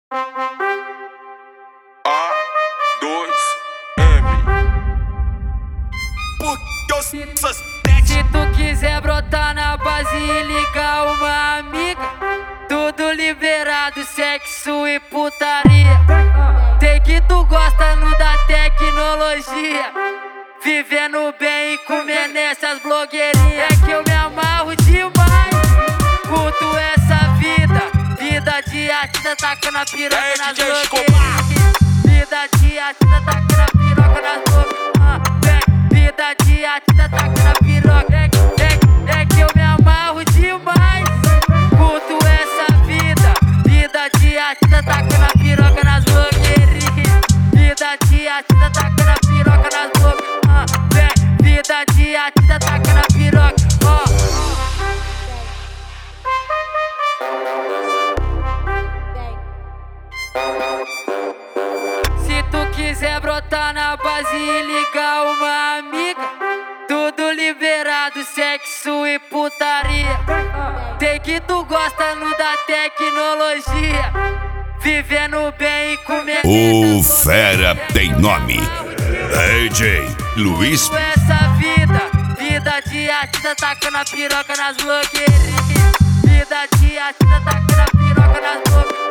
A2M. Porque eu sou Se tu quiser brotar na base e ligar uma amiga, tudo liberado, sexo e putaria. Sei que tu gosta da tecnologia, vivendo bem e comendo essas blogueirinhas. É que eu me amarro demais, curto essa vida de artista tacando a piroca nas blogueirinhas. Vida de artista tacando a piroca nas blogueirinhas. Vida de artista tacando a piroca. É que eu me amarro demais, curto essa vida de artista tacando a piroca nas blogueirinhas. Vida de artista tacando a piroca nas blogueirinhas. Vida de artista tacando a piroca. Se tu quiser brotar na base e ligar uma amiga, tudo liberado, sexo e putaria. Sei que tu gosta da tecnologia, vivendo bem e comendo. O fera tem nome, DJ Luiz. Essa vida de artista tacando a piroca nas blogueirinhas. Vida de artista tacando a piroca nas blogueirinhas.